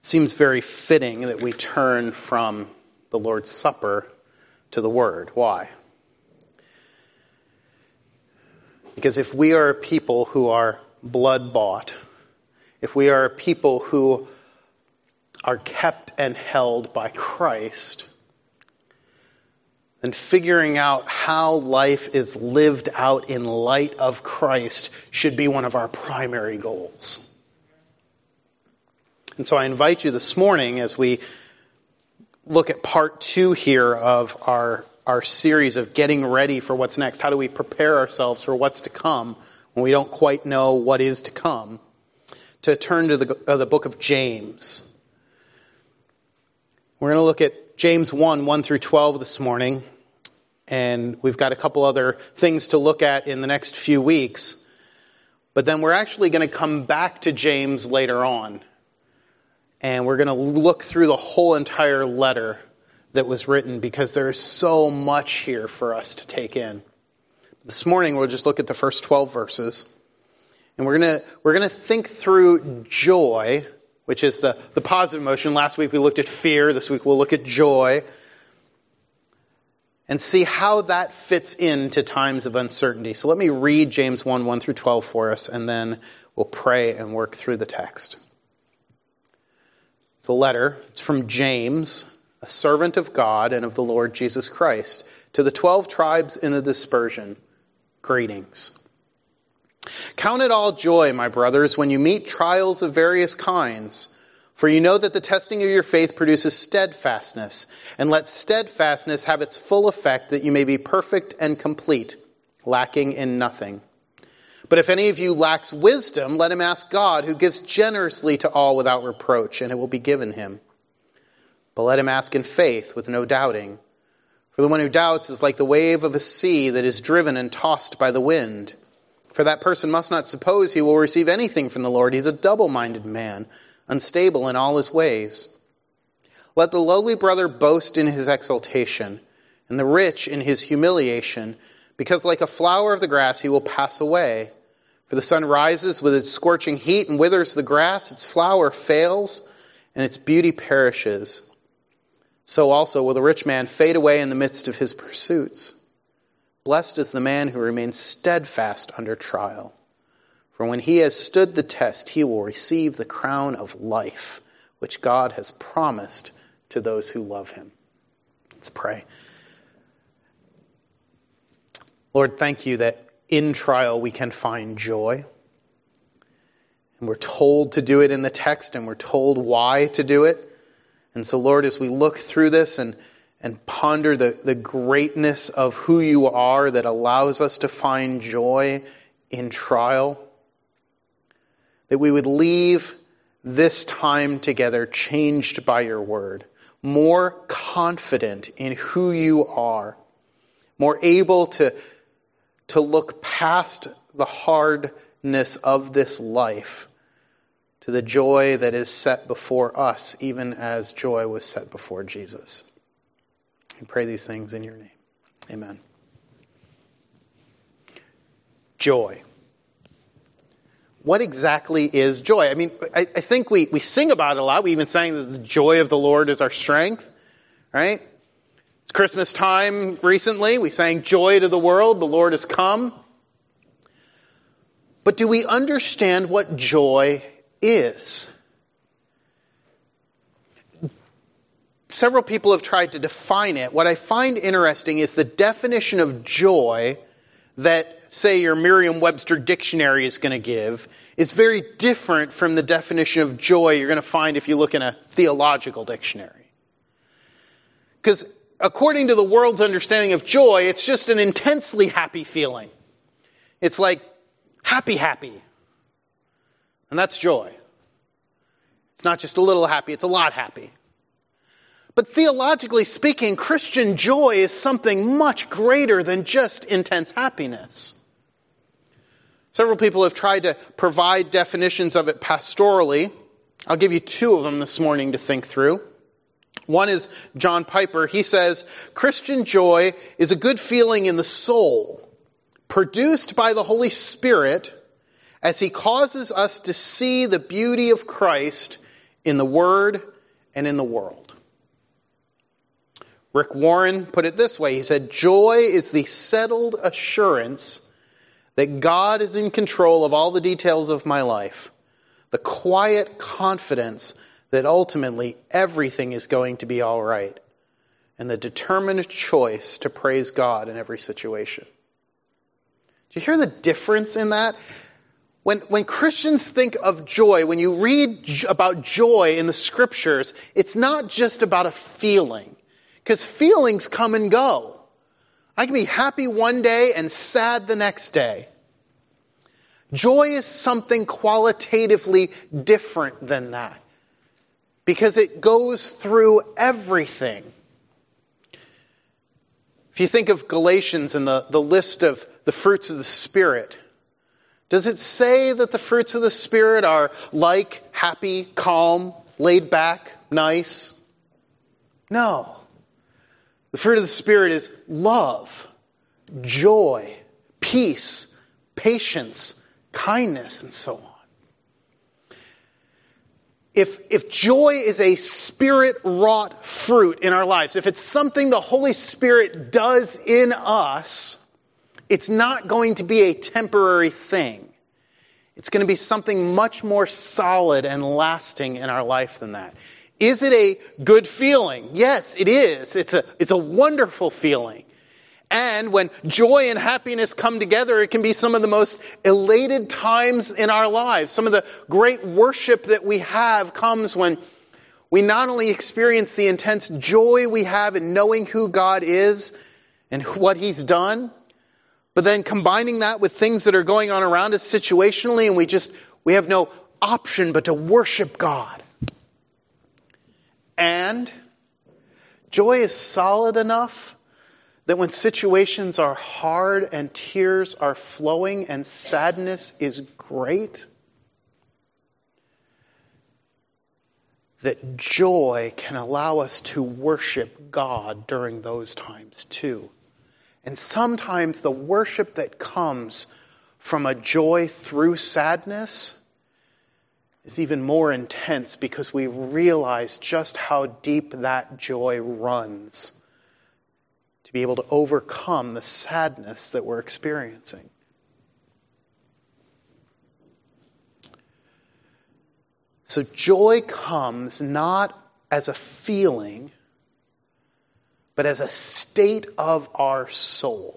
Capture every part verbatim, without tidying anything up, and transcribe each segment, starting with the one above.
it seems very fitting that we turn from the Lord's Supper to the Word. Why? Because if we are a people who are blood-bought, if we are a people who are kept and held by Christ, then figuring out how life is lived out in light of Christ should be one of our primary goals. And so I invite you this morning, as we look at part two here of our, our series of getting ready for what's next, how do we prepare ourselves for what's to come when we don't quite know what is to come, to turn to the, uh, the book of James. We're going to look at James one, one through twelve this morning, and we've got a couple other things to look at in the next few weeks, but then we're actually going to come back to James later on. And we're going to look through the whole entire letter that was written, because there is so much here for us to take in. This morning we'll just look at the first twelve verses. And we're going to we're going to think through joy, which is the, the positive emotion. Last week we looked at fear. This week we'll look at joy. And see how that fits into times of uncertainty. So let me read James one, one through twelve for us, and then we'll pray and work through the text. It's a letter. It's from James, a servant of God and of the Lord Jesus Christ, to the twelve tribes in the dispersion. Greetings. Count it all joy, my brothers, when you meet trials of various kinds, for you know that the testing of your faith produces steadfastness, and let steadfastness have its full effect, that you may be perfect and complete, lacking in nothing. But if any of you lacks wisdom, let him ask God, who gives generously to all without reproach, and it will be given him. But let him ask in faith, with no doubting. For the one who doubts is like the wave of a sea that is driven and tossed by the wind. For that person must not suppose he will receive anything from the Lord. He is a double-minded man, unstable in all his ways. Let the lowly brother boast in his exaltation, and the rich in his humiliation, because like a flower of the grass he will pass away. For the sun rises with its scorching heat and withers the grass, its flower fails, and its beauty perishes. So also will the rich man fade away in the midst of his pursuits. Blessed is the man who remains steadfast under trial. For when he has stood the test, he will receive the crown of life, which God has promised to those who love him. Let's pray. Lord, thank you that in trial we can find joy. And we're told to do it in the text, and we're told why to do it. And so, Lord, as we look through this and, and ponder the, the greatness of who you are that allows us to find joy in trial, that we would leave this time together changed by your word, more confident in who you are, more able to to look past the hardness of this life to the joy that is set before us, even as joy was set before Jesus. We pray these things in your name. Amen. Joy. What exactly is joy? I mean, I, I think we, we sing about it a lot. We even sang that the joy of the Lord is our strength, right? It's Christmas time recently. We sang joy to the world. The Lord has come. But do we understand what joy is? Several people have tried to define it. What I find interesting is the definition of joy that, say, your Merriam-Webster dictionary is going to give is very different from the definition of joy you're going to find if you look in a theological dictionary. Because according to the world's understanding of joy, it's just an intensely happy feeling. It's like happy, happy. And that's joy. It's not just a little happy, it's a lot happy. But theologically speaking, Christian joy is something much greater than just intense happiness. Several people have tried to provide definitions of it pastorally. I'll give you two of them this morning to think through. One is John Piper. He says, Christian joy is a good feeling in the soul, produced by the Holy Spirit as he causes us to see the beauty of Christ in the Word and in the world. Rick Warren put it this way. He said, joy is the settled assurance that God is in control of all the details of my life. The quiet confidence that ultimately everything is going to be all right. And the determined choice to praise God in every situation. Do you hear the difference in that? When, when Christians think of joy, when you read j- about joy in the scriptures, it's not just about a feeling. Because feelings come and go. I can be happy one day and sad the next day. Joy is something qualitatively different than that. Because it goes through everything. If you think of Galatians and the, the list of the fruits of the Spirit, does it say that the fruits of the Spirit are like, happy, calm, laid back, nice? No. The fruit of the Spirit is love, joy, peace, patience, kindness, and so on. If, if joy is a Spirit-wrought fruit in our lives, if it's something the Holy Spirit does in us, it's not going to be a temporary thing. It's going to be something much more solid and lasting in our life than that. Is it a good feeling? Yes, it is. It's a, it's a wonderful feeling. And when joy and happiness come together, it can be some of the most elated times in our lives. Some of the great worship that we have comes when we not only experience the intense joy we have in knowing who God is and what He's done, but then combining that with things that are going on around us situationally, and we just, we have no option but to worship God. And joy is solid enough that when situations are hard and tears are flowing and sadness is great, that joy can allow us to worship God during those times too. And sometimes the worship that comes from a joy through sadness is even more intense because we realize just how deep that joy runs to be able to overcome the sadness that we're experiencing. So joy comes not as a feeling, but as a state of our soul.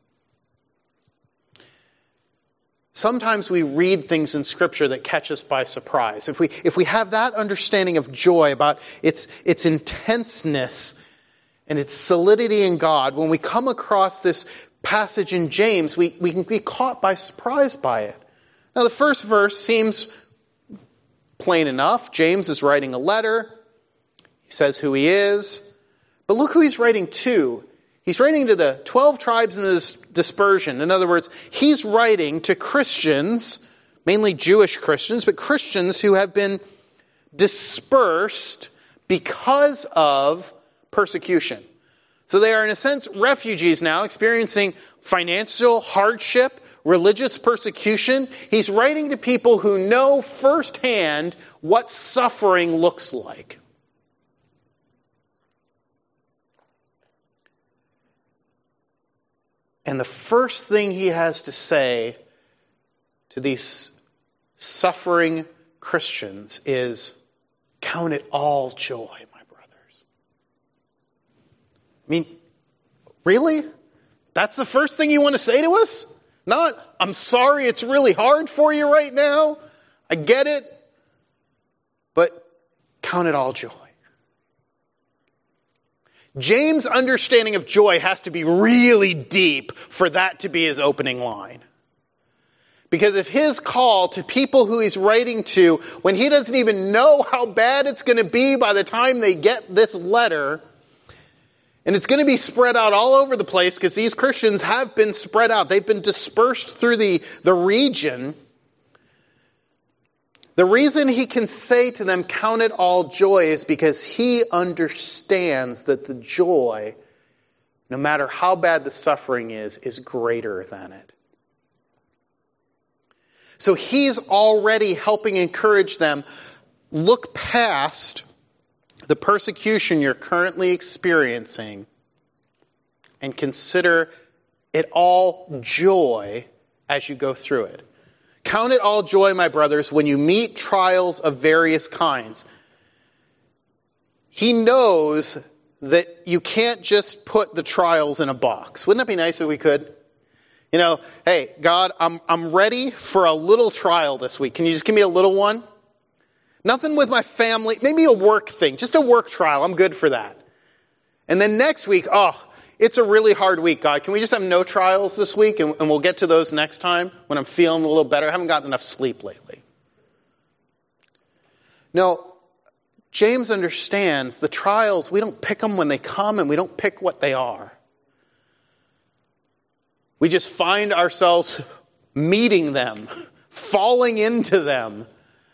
Sometimes we read things in Scripture that catch us by surprise. If we, if we have that understanding of joy, about its, its intenseness and its solidity in God, when we come across this passage in James, we, we can be caught by surprise by it. Now, the first verse seems plain enough. James is writing a letter. He says who he is. But look who he's writing to. He's writing to the twelve tribes in this dispersion. In other words, he's writing to Christians, mainly Jewish Christians, but Christians who have been dispersed because of persecution. So they are, in a sense, refugees now, experiencing financial hardship, religious persecution. He's writing to people who know firsthand what suffering looks like. And the first thing he has to say to these suffering Christians is, count it all joy, my brothers. I mean, really? That's the first thing you want to say to us? Not, I'm sorry it's really hard for you right now. I get it. But count it all joy. James' understanding of joy has to be really deep for that to be his opening line. Because if his call to people who he's writing to, when he doesn't even know how bad it's going to be by the time they get this letter, and it's going to be spread out all over the place because these Christians have been spread out. They've been dispersed through the, the region. The reason he can say to them, count it all joy, is because he understands that the joy, no matter how bad the suffering is, is greater than it. So he's already helping encourage them look past the persecution you're currently experiencing and consider it all joy as you go through it. Count it all joy, my brothers, when you meet trials of various kinds. He knows that you can't just put the trials in a box. Wouldn't that be nice if we could? You know, hey, God, I'm I'm ready for a little trial this week. Can you just give me a little one? Nothing with my family, maybe a work thing, just a work trial. I'm good for that. And then next week, oh, it's a really hard week, God. Can we just have no trials this week and, and we'll get to those next time when I'm feeling a little better? I haven't gotten enough sleep lately. No, James understands the trials, we don't pick them when they come and we don't pick what they are. We just find ourselves meeting them, falling into them.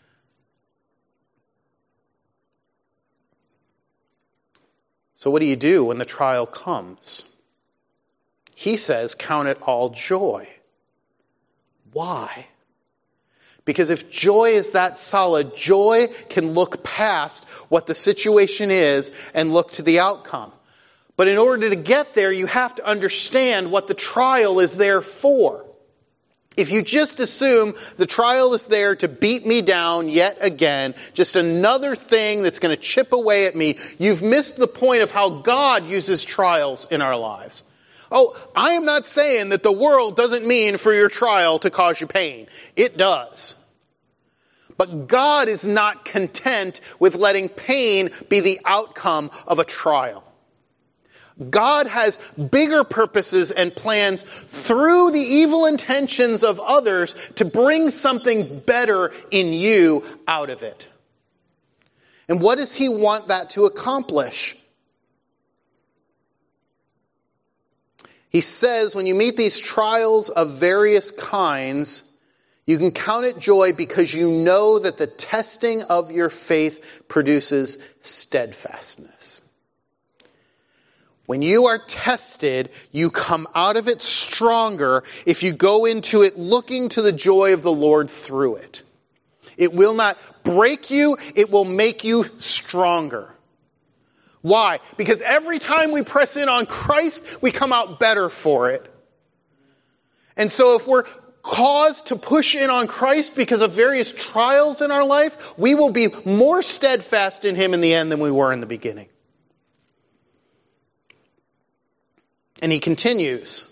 So what do you do when the trial comes? He says, count it all joy. Why? Because if joy is that solid, joy can look past what the situation is and look to the outcome. But in order to get there, you have to understand what the trial is there for. If you just assume the trial is there to beat me down yet again, just another thing that's going to chip away at me, you've missed the point of how God uses trials in our lives. Oh, I am not saying that the world doesn't mean for your trial to cause you pain. It does. But God is not content with letting pain be the outcome of a trial. God has bigger purposes and plans through the evil intentions of others to bring something better in you out of it. And what does he want that to accomplish? He says when you meet these trials of various kinds, you can count it joy because you know that the testing of your faith produces steadfastness. When you are tested, you come out of it stronger if you go into it looking to the joy of the Lord through it. It will not break you, it will make you stronger. Why? Because every time we press in on Christ, we come out better for it. And so if we're caused to push in on Christ because of various trials in our life, we will be more steadfast in him in the end than we were in the beginning. And he continues,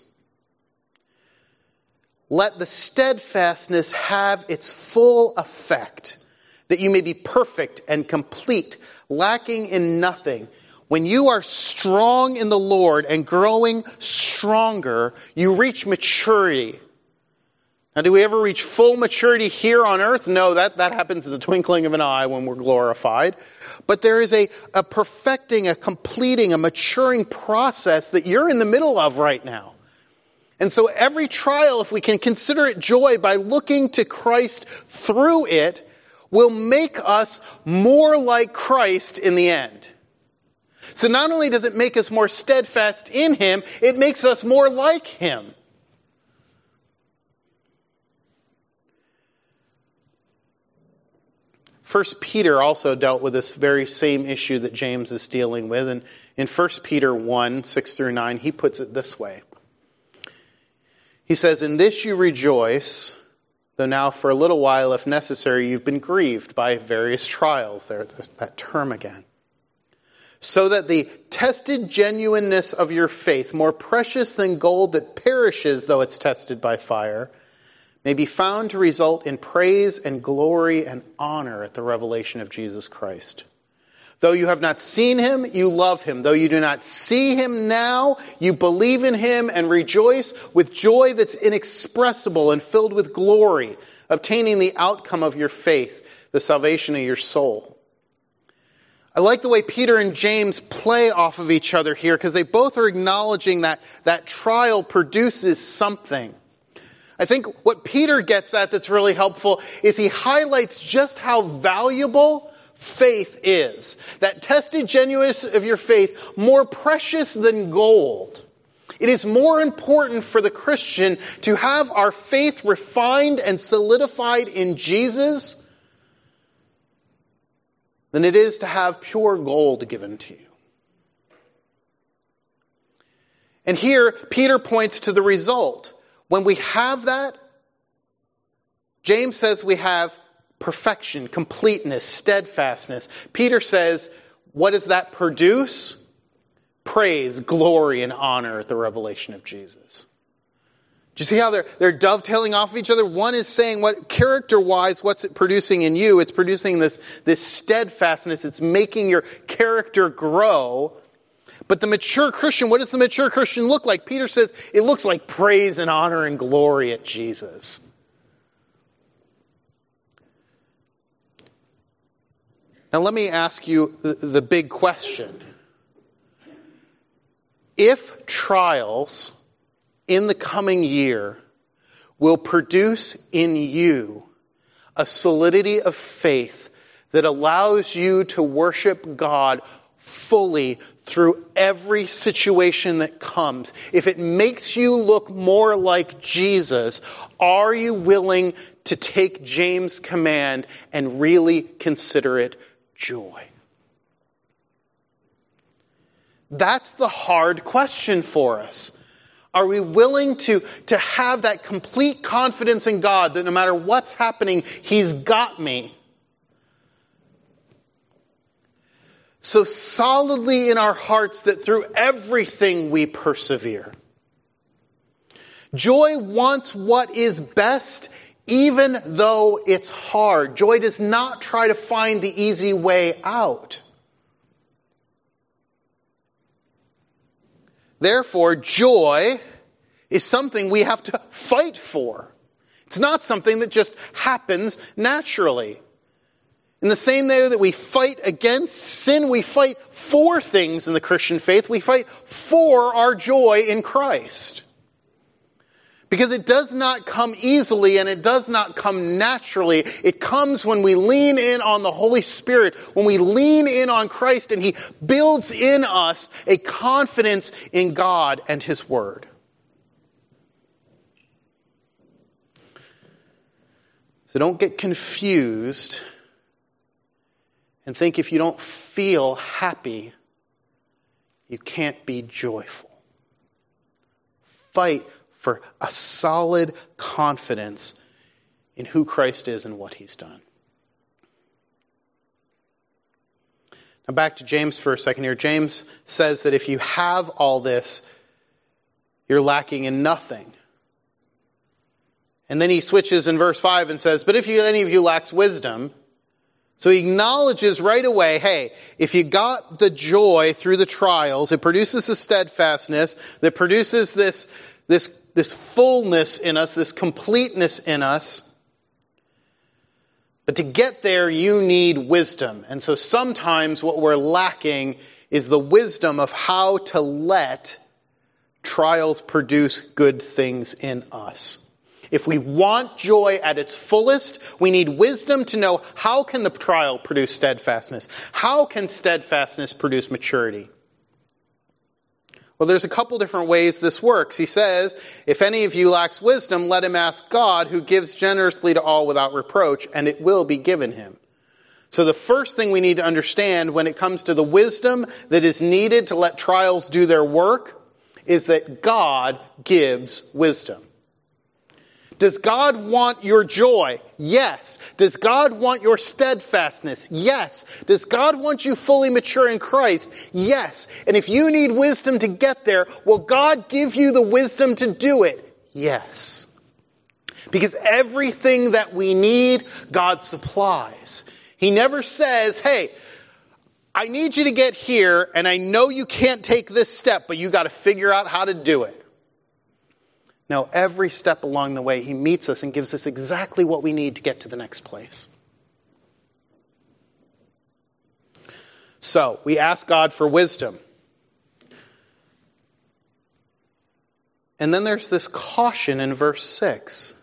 let the steadfastness have its full effect, that you may be perfect and complete, lacking in nothing. When you are strong in the Lord and growing stronger, you reach maturity. Now, do we ever reach full maturity here on earth? No, that, that happens in the twinkling of an eye when we're glorified. But there is a, a perfecting, a completing, a maturing process that you're in the middle of right now. And so every trial, if we can consider it joy by looking to Christ through it, will make us more like Christ in the end. So not only does it make us more steadfast in him, it makes us more like him. First Peter also dealt with this very same issue that James is dealing with. And in First Peter one, six through nine, he puts it this way. He says, in this you rejoice, though now for a little while, if necessary, you've been grieved by various trials. There, there's that term again. So that the tested genuineness of your faith, more precious than gold that perishes though it's tested by fire, may be found to result in praise and glory and honor at the revelation of Jesus Christ. Though you have not seen him, you love him. Though you do not see him now, you believe in him and rejoice with joy that's inexpressible and filled with glory, obtaining the outcome of your faith, the salvation of your soul. I like the way Peter and James play off of each other here because they both are acknowledging that that trial produces something. I think what Peter gets at that's really helpful is he highlights just how valuable faith is. That tested genuineness of your faith, more precious than gold. It is more important for the Christian to have our faith refined and solidified in Jesus than it is to have pure gold given to you. And here, Peter points to the result. When we have that, James says we have perfection, completeness, steadfastness. Peter says, what does that produce? Praise, glory, and honor at the revelation of Jesus. Do you see how they're, they're dovetailing off of each other? One is saying what character-wise, what's it producing in you? It's producing this, this steadfastness. It's making your character grow. But the mature Christian, what does the mature Christian look like? Peter says it looks like praise and honor and glory at Jesus. Now let me ask you the, the big question. If trials in the coming year will produce in you a solidity of faith that allows you to worship God fully through every situation that comes, if it makes you look more like Jesus, are you willing to take James' command and really consider it joy? That's the hard question for us. Are we willing to, to have that complete confidence in God that no matter what's happening, He's got me? So solidly in our hearts that through everything we persevere. Joy wants what is best even though it's hard. Joy does not try to find the easy way out. Therefore, joy is something we have to fight for. It's not something that just happens naturally. In the same way that we fight against sin, we fight for things in the Christian faith. We fight for our joy in Christ. Because it does not come easily and it does not come naturally. It comes when we lean in on the Holy Spirit, when we lean in on Christ and He builds in us a confidence in God and His Word. So don't get confused and think if you don't feel happy, you can't be joyful. Fight for a solid confidence in who Christ is and what He's done. Now back to James for a second here. James says that if you have all this, you're lacking in nothing. And then he switches in verse five and says, but if you, any of you lacks wisdom, so he acknowledges right away, hey, if you got the joy through the trials, it produces a steadfastness that produces this, this, this fullness in us, this completeness in us. But to get there, you need wisdom. And so sometimes what we're lacking is the wisdom of how to let trials produce good things in us. If we want joy at its fullest, we need wisdom to know how can the trial produce steadfastness? How can steadfastness produce maturity? Well, there's a couple different ways this works. He says, if any of you lacks wisdom, let him ask God, who gives generously to all without reproach, and it will be given him. So the first thing we need to understand when it comes to the wisdom that is needed to let trials do their work is that God gives wisdom. Does God want your joy? Yes. Does God want your steadfastness? Yes. Does God want you fully mature in Christ? Yes. And if you need wisdom to get there, will God give you the wisdom to do it? Yes. Because everything that we need, God supplies. He never says, hey, I need you to get here, and I know you can't take this step, but you got to figure out how to do it. No, every step along the way, He meets us and gives us exactly what we need to get to the next place. So, we ask God for wisdom. And then there's this caution in verse six.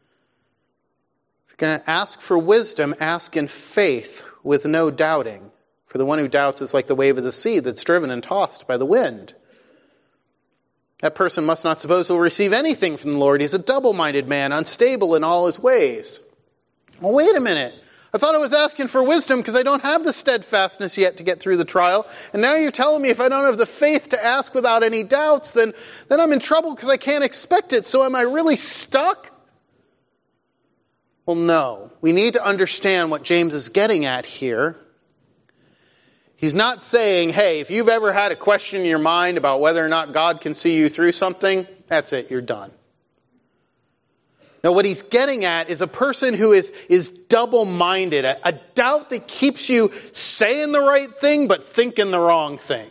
If you're going to ask for wisdom, ask in faith with no doubting. For the one who doubts is like the wave of the sea that's driven and tossed by the wind. That person must not suppose he'll receive anything from the Lord. He's a double-minded man, unstable in all his ways. Well, wait a minute. I thought I was asking for wisdom because I don't have the steadfastness yet to get through the trial. And now you're telling me if I don't have the faith to ask without any doubts, then, then I'm in trouble because I can't expect it. So am I really stuck? Well, no. We need to understand what James is getting at here. He's not saying, hey, if you've ever had a question in your mind about whether or not God can see you through something, that's it, you're done. Now, what he's getting at is a person who is, is double-minded, a, a doubt that keeps you saying the right thing but thinking the wrong thing.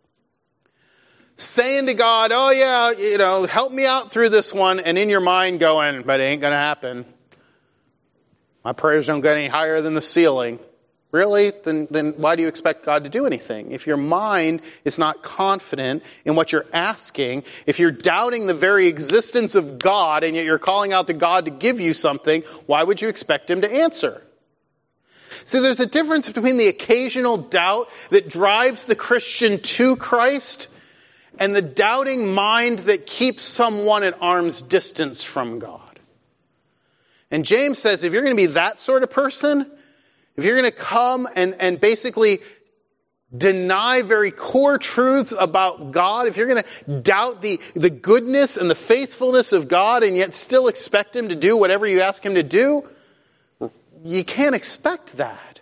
Saying to God, oh yeah, you know, help me out through this one, and in your mind going, but it ain't going to happen. My prayers don't get any higher than the ceiling. Really? Then, then why do you expect God to do anything? If your mind is not confident in what you're asking, if you're doubting the very existence of God and yet you're calling out to God to give you something, why would you expect Him to answer? See, there's a difference between the occasional doubt that drives the Christian to Christ and the doubting mind that keeps someone at arm's distance from God. And James says if you're going to be that sort of person, if you're going to come and, and basically deny very core truths about God, if you're going to doubt the, the goodness and the faithfulness of God and yet still expect Him to do whatever you ask Him to do, you can't expect that.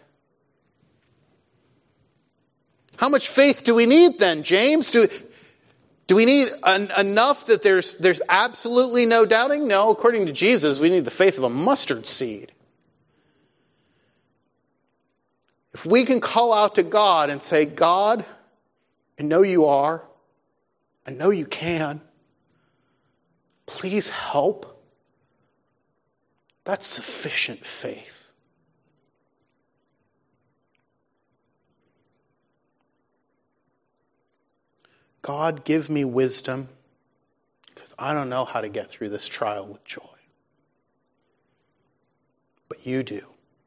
How much faith do we need then, James? Do, do we need an, enough that there's, there's absolutely no doubting? No, according to Jesus, we need the faith of a mustard seed. If we can call out to God and say, God, I know you are. I know you can. Please help. That's sufficient faith. God, give me wisdom because I don't know how to get through this trial with joy. But you do.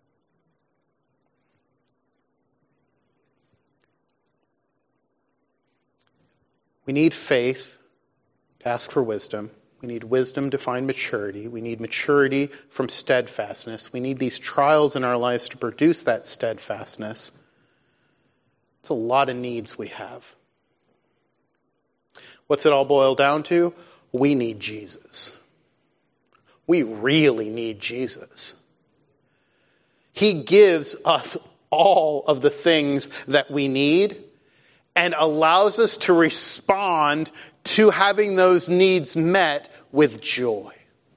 We need faith to ask for wisdom. We need wisdom to find maturity. We need maturity from steadfastness. We need these trials in our lives to produce that steadfastness. It's a lot of needs we have. What's it all boil down to? We need Jesus. We really need Jesus. He gives us all of the things that we need and allows us to respond to having those needs met with joy.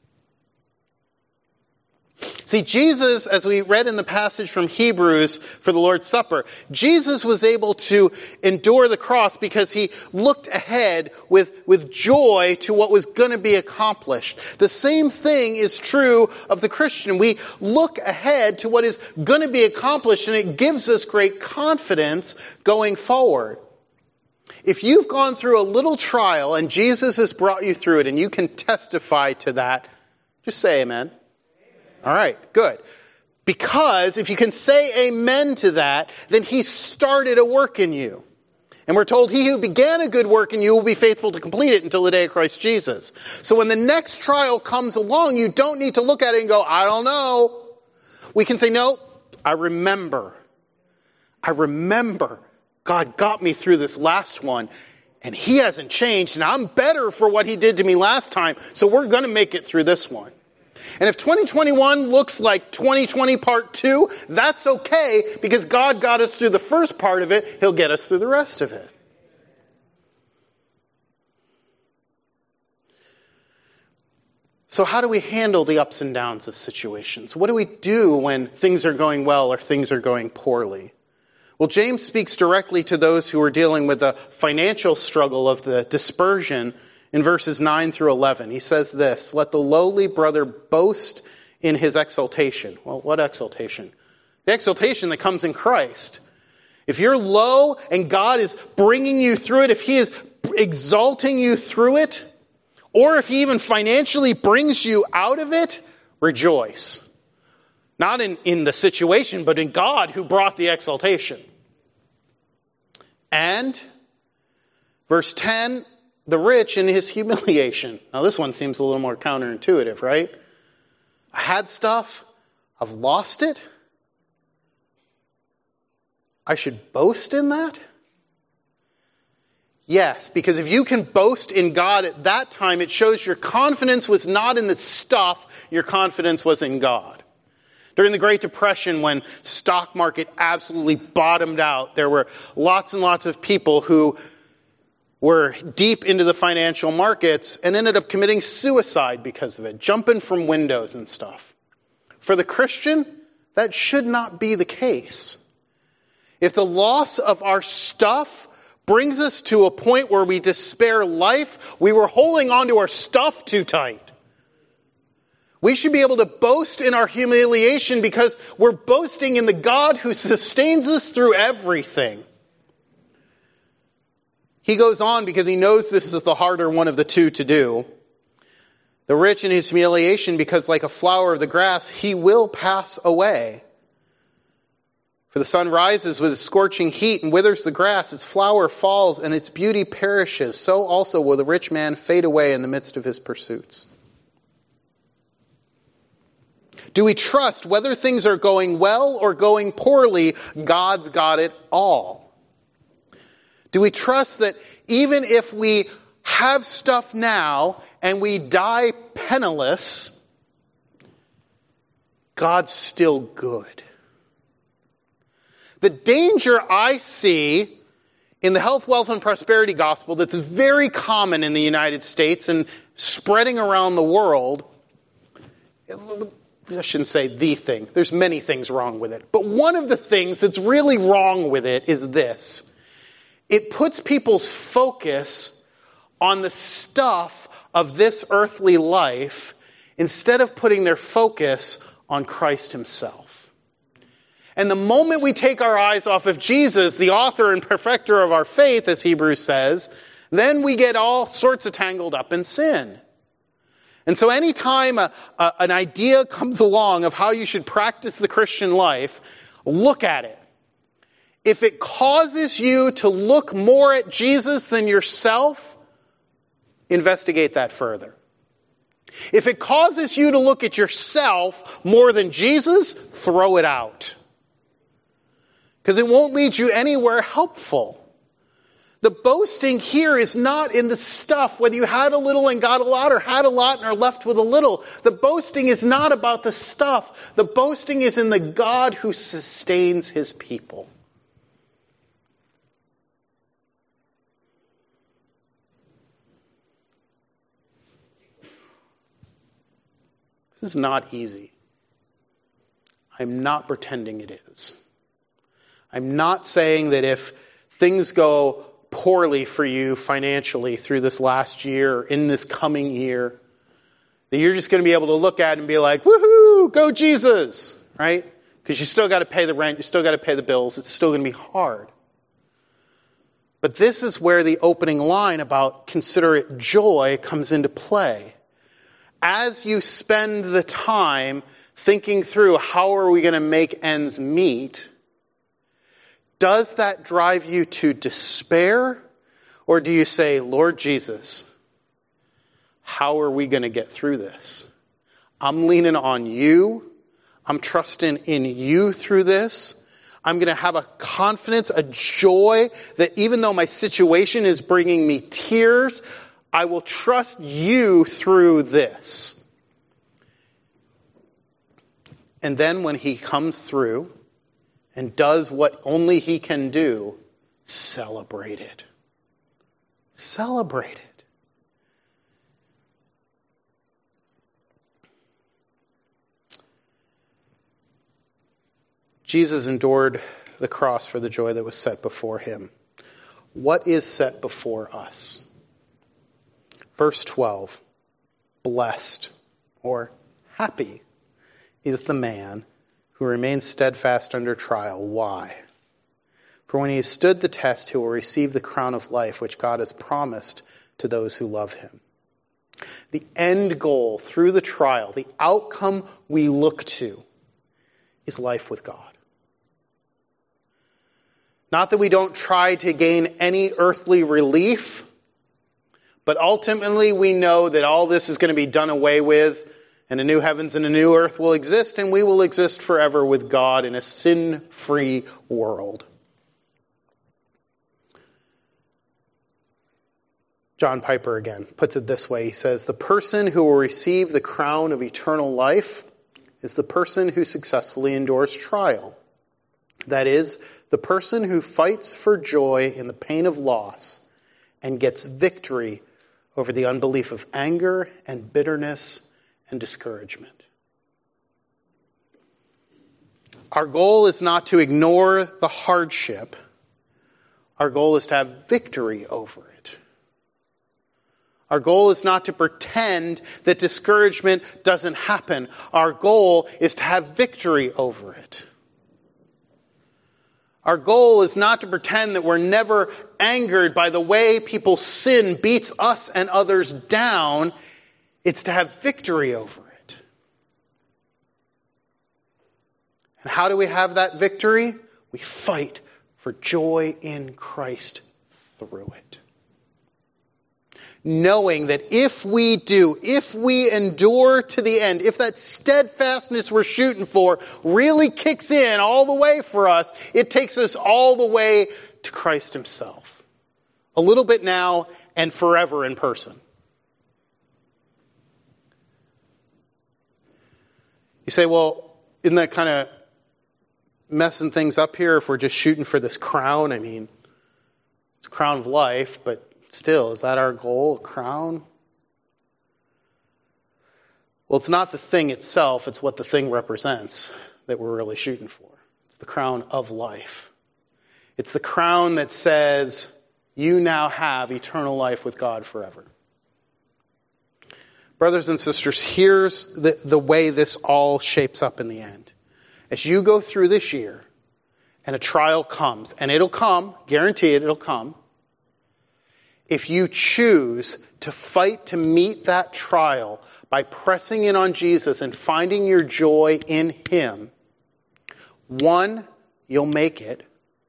See, Jesus, as we read in the passage from Hebrews for the Lord's Supper, Jesus was able to endure the cross because he looked ahead with, with joy to what was going to be accomplished. The same thing is true of the Christian. We look ahead to what is going to be accomplished, and it gives us great confidence going forward. If you've gone through a little trial and Jesus has brought you through it and you can testify to that, just say amen. Amen. All right, good. Because if you can say amen to that, then He started a work in you. And we're told He who began a good work in you will be faithful to complete it until the day of Christ Jesus. So when the next trial comes along, you don't need to look at it and go, I don't know. We can say, no, I remember. I remember. God got me through this last one, and He hasn't changed, and I'm better for what He did to me last time, so we're going to make it through this one. And if twenty twenty-one looks like twenty twenty part two, that's okay, because God got us through the first part of it, He'll get us through the rest of it. So how do we handle the ups and downs of situations? What do we do when things are going well or things are going poorly? Well, James speaks directly to those who are dealing with the financial struggle of the dispersion in verses nine through eleven. He says this, let the lowly brother boast in his exaltation. Well, what exaltation? The exaltation that comes in Christ. If you're low and God is bringing you through it, if He is exalting you through it, or if He even financially brings you out of it, rejoice. Not in, in the situation, but in God who brought the exaltation. And, verse ten, the rich in his humiliation. Now this one seems a little more counterintuitive, right? I had stuff, I've lost it, I should boast in that? Yes, because if you can boast in God at that time, it shows your confidence was not in the stuff, your confidence was in God. During the Great Depression, when stock market absolutely bottomed out, there were lots and lots of people who were deep into the financial markets and ended up committing suicide because of it, jumping from windows and stuff. For the Christian, that should not be the case. If the loss of our stuff brings us to a point where we despair life, we were holding on to our stuff too tight. We should be able to boast in our humiliation because we're boasting in the God who sustains us through everything. He goes on because he knows this is the harder one of the two to do. The rich in his humiliation, because like a flower of the grass, he will pass away. For the sun rises with its scorching heat and withers the grass, its flower falls and its beauty perishes. So also will the rich man fade away in the midst of his pursuits. Do we trust, whether things are going well or going poorly, God's got it all? Do we trust that even if we have stuff now and we die penniless, God's still good? The danger I see in the health, wealth, and prosperity gospel that's very common in the United States and spreading around the world, I shouldn't say the thing. There's many things wrong with it. But one of the things that's really wrong with it is this. It puts people's focus on the stuff of this earthly life instead of putting their focus on Christ himself. And the moment we take our eyes off of Jesus, the author and perfecter of our faith, as Hebrews says, then we get all sorts of tangled up in sin. And so anytime a, a, an idea comes along of how you should practice the Christian life, look at it. If it causes you to look more at Jesus than yourself, investigate that further. If it causes you to look at yourself more than Jesus, throw it out. Because it won't lead you anywhere helpful. The boasting here is not in the stuff, whether you had a little and got a lot or had a lot and are left with a little. The boasting is not about the stuff. The boasting is in the God who sustains his people. This is not easy. I'm not pretending it is. I'm not saying that if things go poorly for you financially through this last year or in this coming year, that you're just going to be able to look at it and be like, woohoo, go Jesus, right? Because you still got to pay the rent, you still got to pay the bills, it's still going to be hard. But this is where the opening line about consider it joy comes into play. As you spend the time thinking through how are we going to make ends meet, does that drive you to despair? Or do you say, Lord Jesus, how are we going to get through this? I'm leaning on you. I'm trusting in you through this. I'm going to have a confidence, a joy that even though my situation is bringing me tears, I will trust you through this. And then when he comes through and does what only he can do, celebrate it. Celebrate it. Jesus endured the cross for the joy that was set before him. What is set before us? Verse twelve, blessed or happy is the man who remains steadfast under trial. Why? For when he has stood the test, he will receive the crown of life which God has promised to those who love him. The end goal through the trial, the outcome we look to, is life with God. Not that we don't try to gain any earthly relief, but ultimately we know that all this is going to be done away with, and a new heavens and a new earth will exist, and we will exist forever with God in a sin-free world. John Piper again puts it this way. He says, the person who will receive the crown of eternal life is the person who successfully endures trial. That is, the person who fights for joy in the pain of loss and gets victory over the unbelief of anger and bitterness and discouragement. Our goal is not to ignore the hardship. Our goal is to have victory over it. Our goal is not to pretend that discouragement doesn't happen. Our goal is to have victory over it. Our goal is not to pretend that we're never angered by the way people's sin beats us and others down. It's to have victory over it. And how do we have that victory? We fight for joy in Christ through it. Knowing that if we do, if we endure to the end, if that steadfastness we're shooting for really kicks in all the way for us, it takes us all the way to Christ himself. A little bit now and forever in person. You say, well, isn't that kind of messing things up here if we're just shooting for this crown? I mean, it's a crown of life, but still, is that our goal, a crown? Well, it's not the thing itself, it's what the thing represents that we're really shooting for. It's the crown of life. It's the crown that says, you now have eternal life with God forever. Brothers and sisters, here's the, the way this all shapes up in the end. As you go through this year, and a trial comes, and it'll come, guaranteed it'll come, if you choose to fight to meet that trial by pressing in on Jesus and finding your joy in him, one, you'll make it.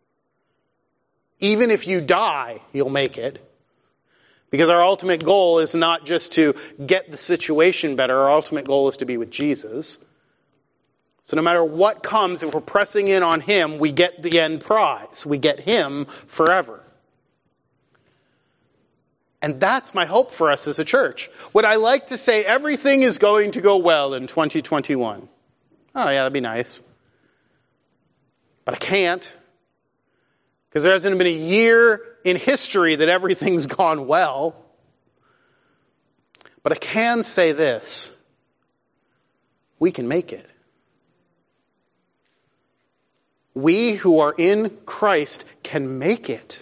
Even if you die, you'll make it. Because our ultimate goal is not just to get the situation better. Our ultimate goal is to be with Jesus. So no matter what comes, if we're pressing in on him, we get the end prize. We get him forever. And that's my hope for us as a church. Would I like to say everything is going to go well in twenty twenty-one? Oh yeah, that'd be nice. But I can't. Because there hasn't been a year in history that everything's gone well. But I can say this. We can make it. We who are in Christ can make it.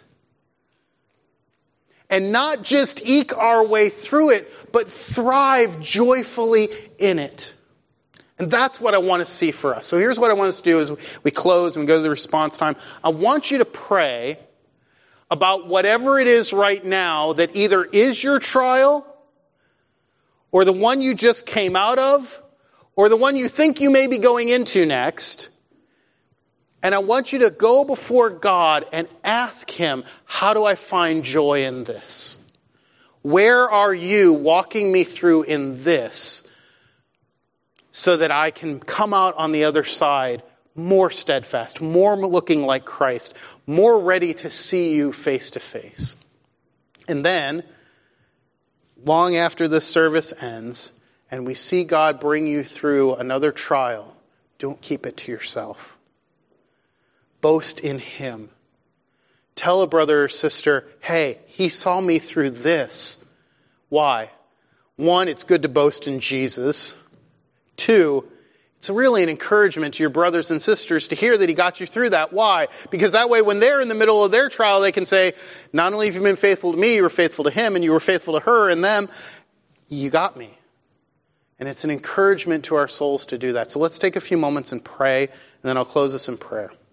And not just eke our way through it, but thrive joyfully in it. And that's what I want to see for us. So here's what I want us to do as we close and we go to the response time. I want you to pray about whatever it is right now that either is your trial, or the one you just came out of, or the one you think you may be going into next. And I want you to go before God and ask him, how do I find joy in this? Where are you walking me through in this so that I can come out on the other side more steadfast, more looking like Christ, more ready to see you face to face? And then, long after this service ends, and we see God bring you through another trial, don't keep it to yourself. Boast in him. Tell a brother or sister, hey, he saw me through this. Why? One, it's good to boast in Jesus. Two, it's really an encouragement to your brothers and sisters to hear that he got you through that. Why? Because that way when they're in the middle of their trial, they can say, not only have you been faithful to me, you were faithful to him, and you were faithful to her and them, you got me. And it's an encouragement to our souls to do that. So let's take a few moments and pray, and then I'll close us in prayer.